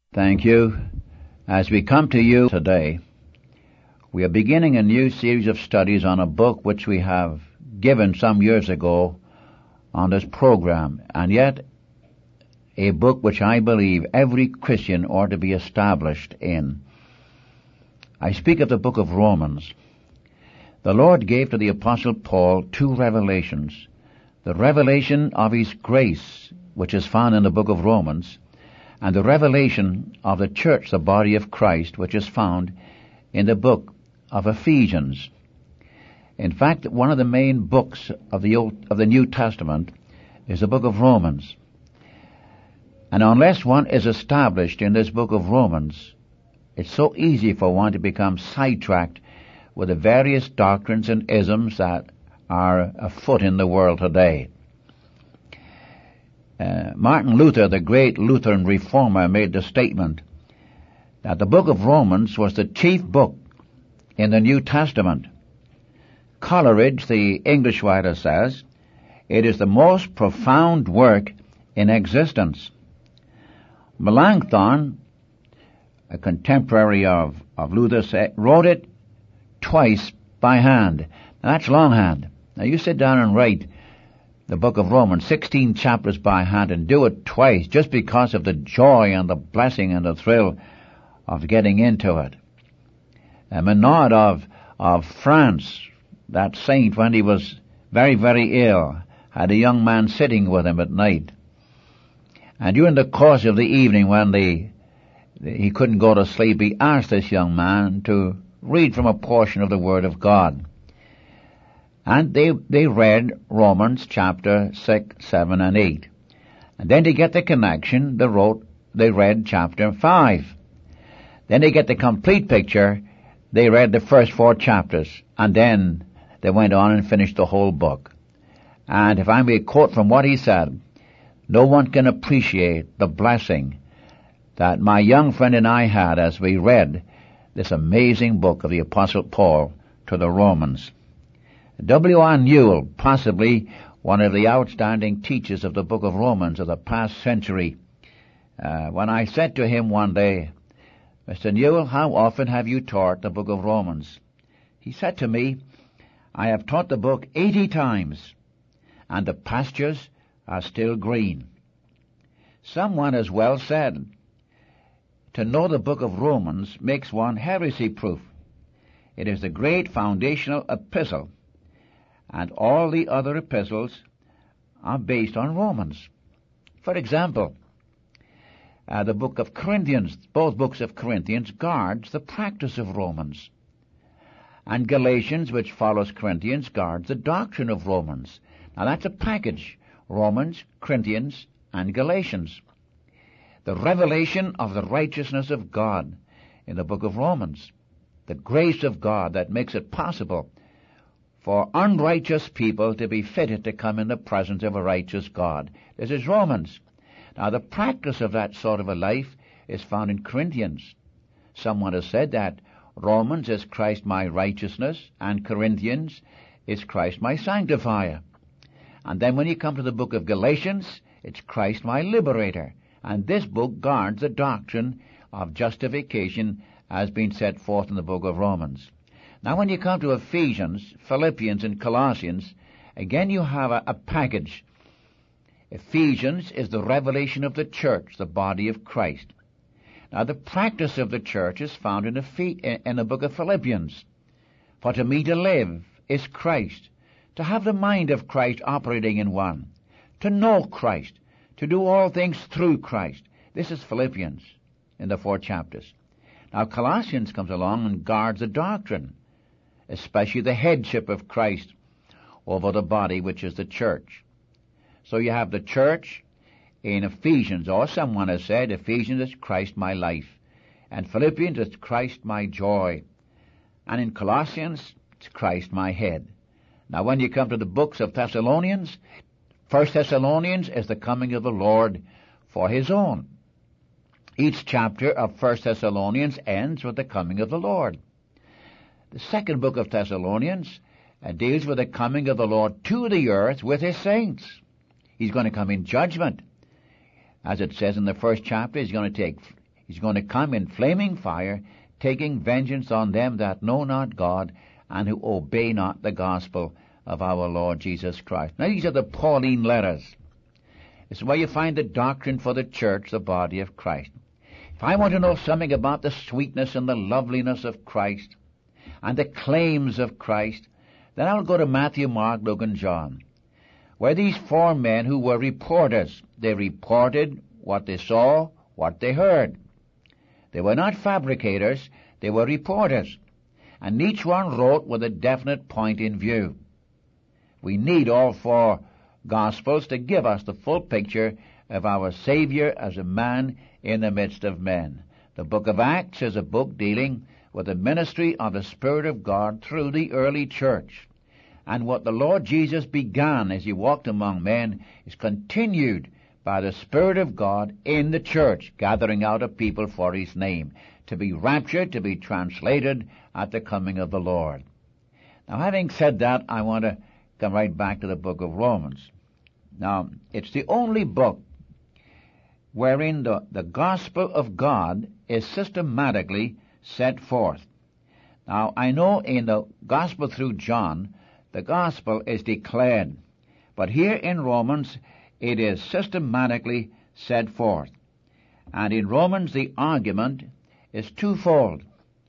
Thank you. As we come to you today, we are beginning a new series of studies on a book which we have given some years ago on this program, and yet a book which I believe every Christian ought to be established in. I speak of the book of Romans. The Lord gave to the Apostle Paul two revelations. The revelation of His grace, which is found in the book of Romans, and the revelation of the church, the body of Christ, which is found in the book of Ephesians. In fact, one of the main books of the New Testament is the book of Romans. And unless one is established in this book of Romans, it's so easy for one to become sidetracked with the various doctrines and isms that are afoot in the world today. Martin Luther, the great Lutheran reformer, made the statement that the book of Romans was the chief book in the New Testament. Coleridge, the English writer, says, "It is the most profound work in existence." Melanchthon, a contemporary of Luther, wrote it twice by hand. Now, that's longhand. Now you sit down and write the book of Romans, 16 chapters by hand, and do it twice just because of the joy and the blessing and the thrill of getting into it. Menard of France, that saint, when he was very, very ill, had a young man sitting with him at night. And during the course of the evening, when he couldn't go to sleep, he asked this young man to read from a portion of the Word of God. And they read Romans chapter 6, 7, and 8. And then to get the connection, they read chapter 5. Then to get the complete picture, they read the first 4 chapters. And then they went on and finished the whole book. And if I may quote from what he said, no one can appreciate the blessing that my young friend and I had as we read this amazing book of the Apostle Paul to the Romans. W.R. Newell, possibly one of the outstanding teachers of the book of Romans of the past century, when I said to him one day, "Mr. Newell, how often have you taught the book of Romans?" He said to me, "I have taught the book 80 times, and the pastures are still green." Someone has well said, to know the book of Romans makes one heresy-proof. It is the great foundational epistle, and all the other epistles are based on Romans. For example, the book of Corinthians, both books of Corinthians, guards the practice of Romans. And Galatians, which follows Corinthians, guards the doctrine of Romans. Now that's a package: Romans, Corinthians, and Galatians. The revelation of the righteousness of God in the book of Romans. The grace of God that makes it possible for unrighteous people to be fitted to come in the presence of a righteous God. This is Romans. Now the practice of that sort of a life is found in Corinthians. Someone has said that Romans is Christ my righteousness, and Corinthians is Christ my sanctifier. And then when you come to the book of Galatians, it's Christ my liberator. And this book guards the doctrine of justification as being set forth in the book of Romans. Now when you come to Ephesians, Philippians, and Colossians, again you have a package. Ephesians is the revelation of the church, the body of Christ. Now the practice of the church is found in the book of Philippians. For to me to live is Christ, to have the mind of Christ operating in one, to know Christ, to do all things through Christ. This is Philippians in the 4 chapters. Now Colossians comes along and guards the doctrine, especially the headship of Christ over the body, which is the church. So you have the church in Ephesians, or someone has said, Ephesians is Christ my life, and Philippians is Christ my joy, and in Colossians it's Christ my head. Now when you come to the books of Thessalonians, 1 Thessalonians is the coming of the Lord for His own. Each chapter of 1 Thessalonians ends with the coming of the Lord. The second book of Thessalonians deals with the coming of the Lord to the earth with His saints. He's going to come in judgment. As it says in the first chapter, He's going to take He's going to come in flaming fire, taking vengeance on them that know not God and who obey not the gospel of our Lord Jesus Christ. Now these are the Pauline letters. This is where you find the doctrine for the church, the body of Christ. If I want to know something about the sweetness and the loveliness of Christ and the claims of Christ, then I'll go to Matthew, Mark, Luke, and John, where these four men who were reporters, they reported what they saw, what they heard. They were not fabricators, they were reporters. And each one wrote with a definite point in view. We need all four Gospels to give us the full picture of our Savior as a man in the midst of men. The book of Acts is a book dealing with the ministry of the Spirit of God through the early church. And what the Lord Jesus began as he walked among men is continued by the Spirit of God in the church, gathering out a people for his name, to be raptured, to be translated at the coming of the Lord. Now, having said that, I want to come right back to the book of Romans. Now, it's the only book wherein the gospel of God is systematically set forth. Now, I know in the gospel through John, the gospel is declared, but here in Romans, it is systematically set forth. And in Romans, the argument is twofold.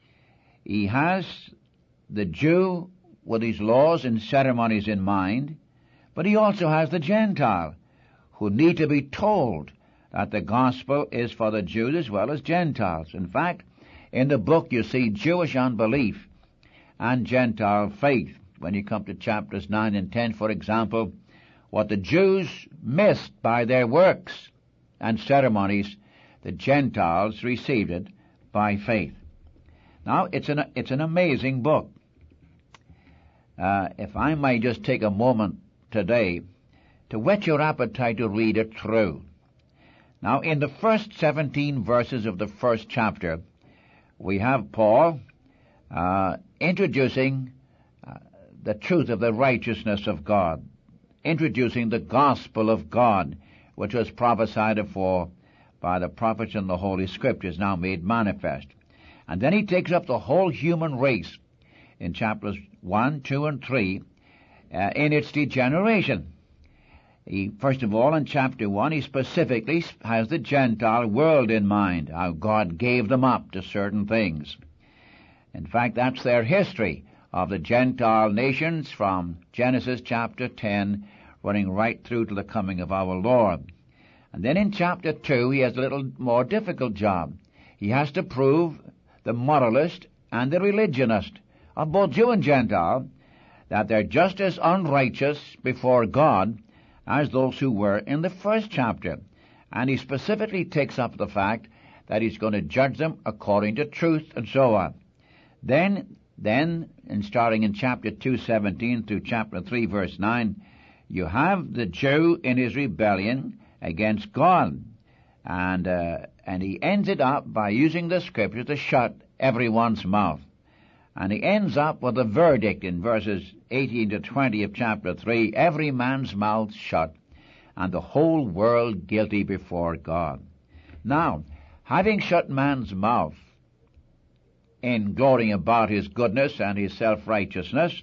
He has the Jew with his laws and ceremonies in mind, but he also has the Gentile, who need to be told that the gospel is for the Jews as well as Gentiles. In fact, in the book you see Jewish unbelief and Gentile faith. When you come to chapters 9 and 10, for example, what the Jews missed by their works and ceremonies, the Gentiles received it by faith. Now, it's an amazing book. If I might just take a moment today to whet your appetite to read it through. Now, in the first 17 verses of the first chapter, we have Paul introducing the truth of the righteousness of God, introducing the gospel of God, which was prophesied afore by the prophets in the Holy Scriptures, now made manifest. And then he takes up the whole human race in chapters 1, 2, and 3 in its degeneration. First of all, in chapter 1, he specifically has the Gentile world in mind, how God gave them up to certain things. In fact, that's their history of the Gentile nations from Genesis chapter 10 running right through to the coming of our Lord. And then in chapter 2 he has a little more difficult job. He has to prove the moralist and the religionist of both Jew and Gentile that they're just as unrighteous before God as those who were in the first chapter. And he specifically takes up the fact that he's going to judge them according to truth and so on. Then, in starting in chapter 2:17 through chapter 3 verse 9, you have the Jew in his rebellion against God. And he ends it up by using the scripture to shut everyone's mouth. And he ends up with a verdict in verses 18 to 20 of chapter 3, every man's mouth shut, and the whole world guilty before God. Now, having shut man's mouth in glorying about his goodness and his self-righteousness,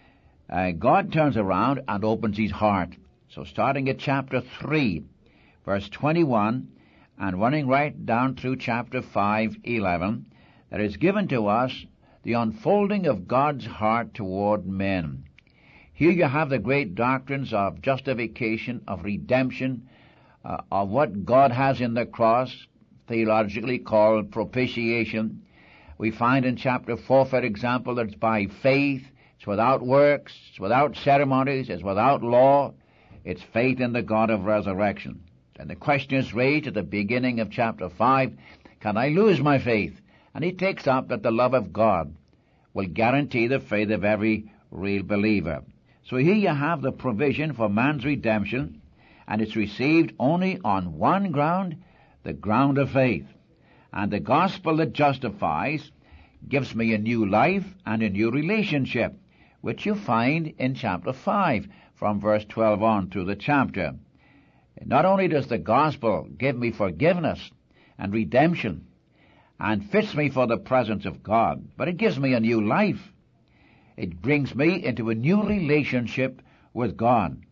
God turns around and opens his heart. So starting at chapter 3, verse 21, and running right down through chapter 5:11, there is given to us the unfolding of God's heart toward men. Here you have the great doctrines of justification, of redemption, of what God has in the cross, theologically called propitiation. We find in chapter 4, for example, that it's by faith, it's without works, it's without ceremonies, it's without law, it's faith in the God of resurrection. And the question is raised at the beginning of chapter 5, can I lose my faith? And he takes up that the love of God will guarantee the faith of every real believer. So here you have the provision for man's redemption, and it's received only on one ground, the ground of faith. And the gospel that justifies gives me a new life and a new relationship, which you find in chapter 5, from verse 12 on through the chapter. Not only does the gospel give me forgiveness and redemption, and fits me for the presence of God, but it gives me a new life. It brings me into a new relationship with God.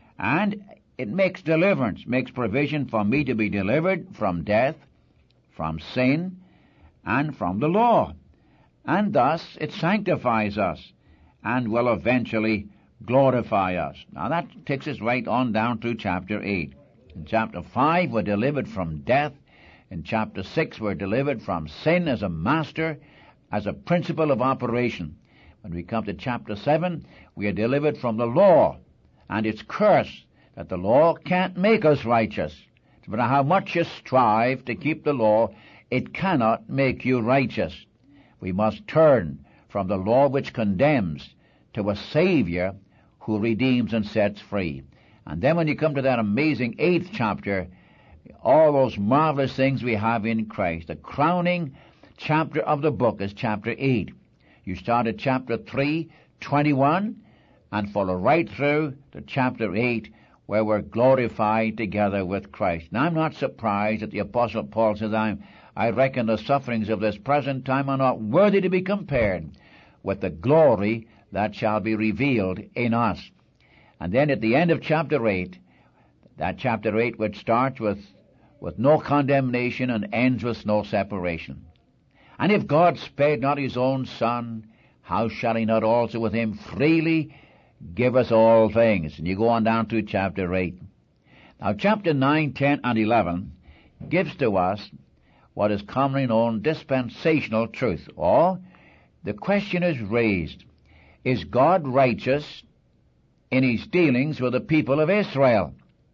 And it makes deliverance, makes provision for me to be delivered from death, from sin, and from the law. And thus it sanctifies us and will eventually glorify us. Now that takes us right on down through chapter 8. In chapter 5 we're delivered from death. In chapter 6 we're delivered from sin as a master, as a principle of operation. When we come to chapter 7, we are delivered from the law and its curse, that the law can't make us righteous. No matter how much you strive to keep the law, it cannot make you righteous. We must turn from the law which condemns to a Savior who redeems and sets free. And then when you come to that amazing 8th chapter, all those marvelous things we have in Christ, the crowning chapter of the book is chapter 8. You start at chapter 3, 21, and follow right through to chapter 8, where we're glorified together with Christ. Now I'm not surprised that the Apostle Paul says, I reckon the sufferings of this present time are not worthy to be compared with the glory that shall be revealed in us. And then at the end of chapter 8, that chapter 8 which starts with no condemnation and ends with no separation. And if God spared not his own Son, how shall he not also with him freely give us all things? And you go on down to chapter 8. Now chapter 9, 10, and 11 gives to us what is commonly known dispensational truth. Or the question is raised, is God righteous in his dealings with the people of Israel?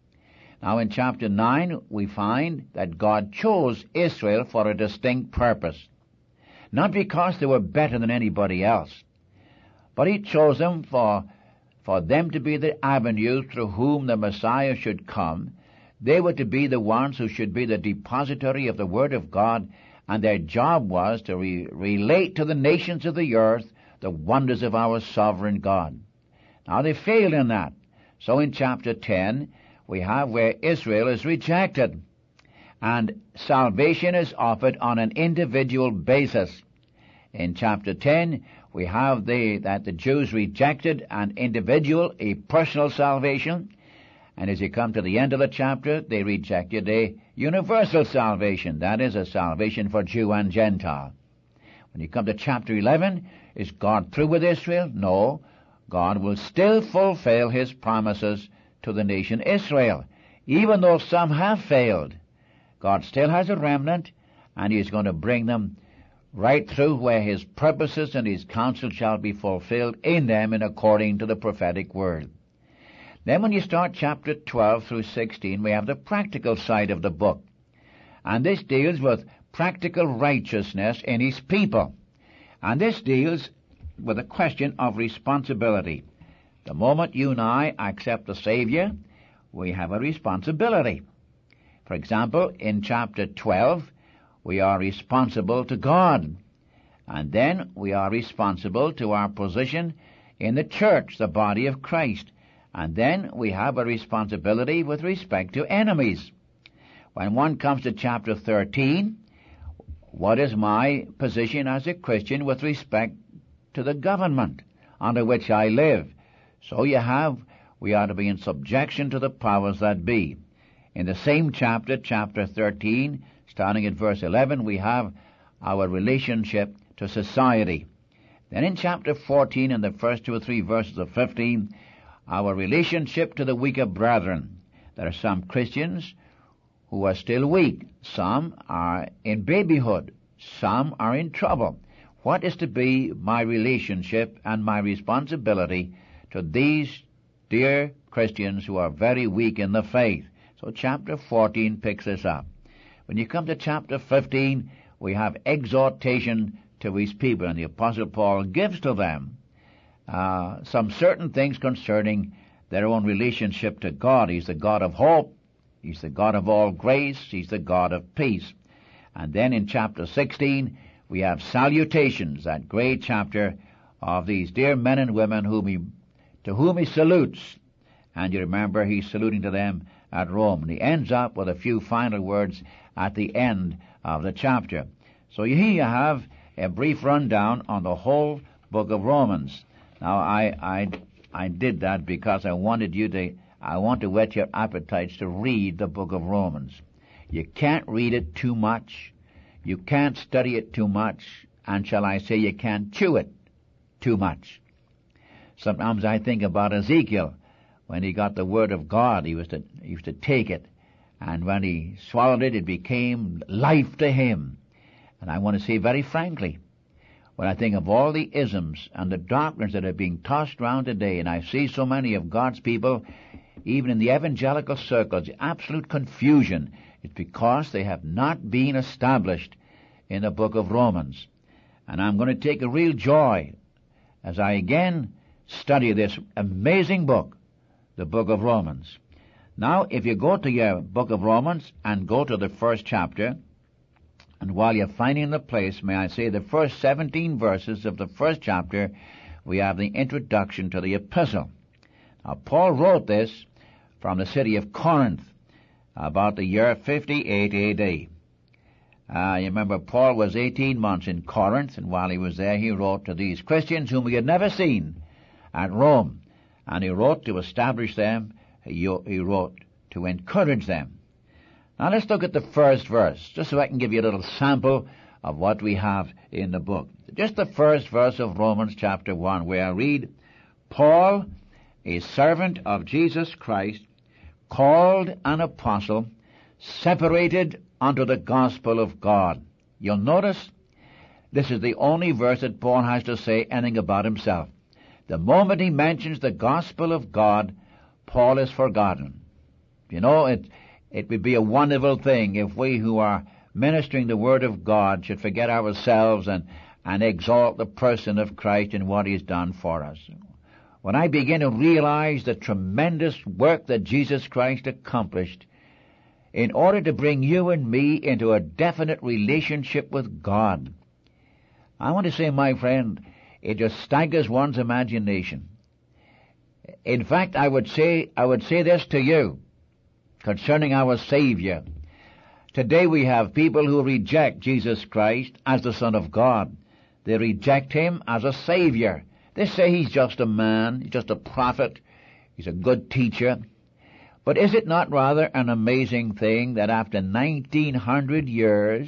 Now in chapter 9 we find that God chose Israel for a distinct purpose. Not because they were better than anybody else, but he chose them for them to be the avenue through whom the Messiah should come. They were to be the ones who should be the depository of the Word of God, and their job was to relate to the nations of the earth the wonders of our sovereign God. Now they failed in that. So in chapter 10, we have where Israel is rejected, and salvation is offered on an individual basis. In chapter 10, we have that the Jews rejected an individual, a personal salvation, and as you come to the end of the chapter, they rejected a universal salvation, that is, a salvation for Jew and Gentile. When you come to chapter 11, is God through with Israel? No. God will still fulfill his promises to the nation Israel. Even though some have failed, God still has a remnant, and he's going to bring them right through where his purposes and his counsel shall be fulfilled in them and according to the prophetic word. Then when you start chapter 12 through 16, we have the practical side of the book. And this deals with practical righteousness in his people. And this deals with the question of responsibility. The moment you and I accept the Savior, we have a responsibility. For example, in chapter 12, we are responsible to God. And then we are responsible to our position in the church, the body of Christ. And then we have a responsibility with respect to enemies. When one comes to chapter 13, what is my position as a Christian with respect to the government under which I live? So we are to be in subjection to the powers that be. In the same chapter, chapter 13, starting at verse 11, we have our relationship to society. Then in chapter 14, in the first 2 or 3 verses of 15, our relationship to the weaker brethren. There are some Christians who are still weak. Some are in babyhood. Some are in trouble. What is to be my relationship and my responsibility to these dear Christians who are very weak in the faith? So chapter 14 picks this up. When you come to chapter 15, we have exhortation to his people, and the Apostle Paul gives to them some certain things concerning their own relationship to God. He's the God of hope. He's the God of all grace. He's the God of peace. And then in chapter 16, we have salutations, that great chapter of these dear men and women to whom he salutes. And you remember he's saluting to them at Rome. And he ends up with a few final words at the end of the chapter. So here you have a brief rundown on the whole book of Romans. Now I did that because I want to whet your appetites to read the book of Romans. You can't read it too much. You can't study it too much. And shall I say, you can't chew it too much. Sometimes I think about Ezekiel. When he got the word of God, he used to take it. And when he swallowed it, it became life to him. And I want to say very frankly, when I think of all the isms and the doctrines that are being tossed around today, and I see so many of God's people, even in the evangelical circles, absolute confusion, it's because they have not been established in the book of Romans. And I'm going to take a real joy as I again study this amazing book, the book of Romans. Now, if you go to your book of Romans and go to the first chapter, and while you're finding the place, may I say the first 17 verses of the first chapter, we have the introduction to the epistle. Now, Paul wrote this from the city of Corinth about the year 58 A.D. You remember Paul was 18 months in Corinth, and while he was there he wrote to these Christians whom he had never seen at Rome. And he wrote to establish them, he wrote to encourage them. Now let's look at the first verse, just so I can give you a little sample of what we have in the book. Just the first verse of Romans chapter 1, where I read, Paul, a servant of Jesus Christ, called an apostle, separated unto the gospel of God. You'll notice this is the only verse that Paul has to say anything about himself. The moment he mentions the gospel of God, Paul is forgotten. You know, it would be a wonderful thing if we who are ministering the word of God should forget ourselves and exalt the person of Christ and what he's done for us. When I begin to realize the tremendous work that Jesus Christ accomplished in order to bring you and me into a definite relationship with God, I want to say, my friend, it just staggers one's imagination. In fact, I would say this to you concerning our Savior. Today we have people who reject Jesus Christ as the Son of God. They reject Him as a Savior. They say He's just a man, He's just a prophet, He's a good teacher. But is it not rather an amazing thing that after 1900 years,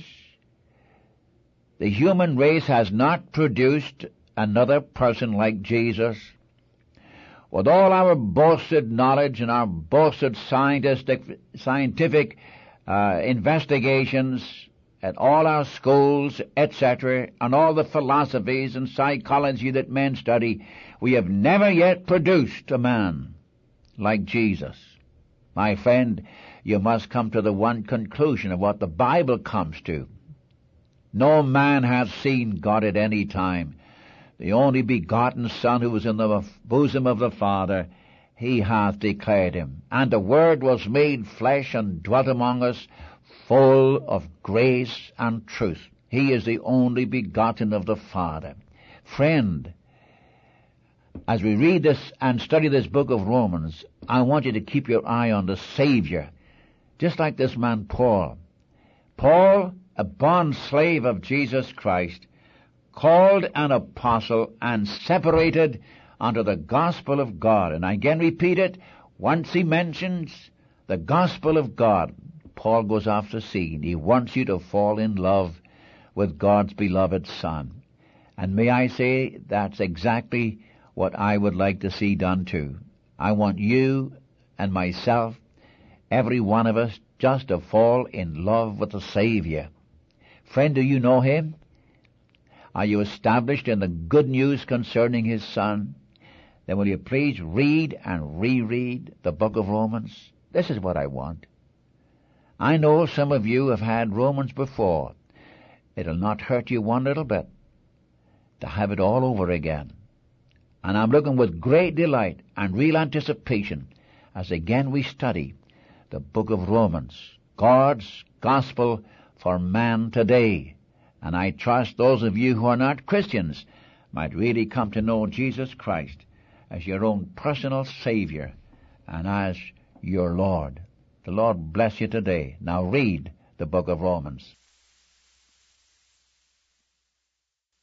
the human race has not produced another person like Jesus? With all our boasted knowledge and our boasted scientific investigations at all our schools, etc., and all the philosophies and psychology that men study, we have never yet produced a man like Jesus. My friend, you must come to the one conclusion of what the Bible comes to. No man hath seen God at any time. The only begotten Son who was in the bosom of the Father, He hath declared Him. And the Word was made flesh and dwelt among us, full of grace and truth. He is the only begotten of the Father. Friend, as we read this and study this book of Romans, I want you to keep your eye on the Savior, just like this man Paul. Paul, a bond slave of Jesus Christ, called an apostle and separated unto the gospel of God. And I again repeat it, once he mentions the gospel of God, Paul goes off the scene. He wants you to fall in love with God's beloved Son. And may I say, that's exactly what I would like to see done too. I want you and myself, every one of us, just to fall in love with the Savior. Friend, do you know Him? Are you established in the good news concerning His Son? Then will you please read and reread the book of Romans? This is what I want. I know some of you have had Romans before. It'll not hurt you one little bit to have it all over again. And I'm looking with great delight and real anticipation as again we study the book of Romans, God's gospel for man today. And I trust those of you who are not Christians might really come to know Jesus Christ as your own personal Savior and as your Lord. The Lord bless you today. Now read the book of Romans.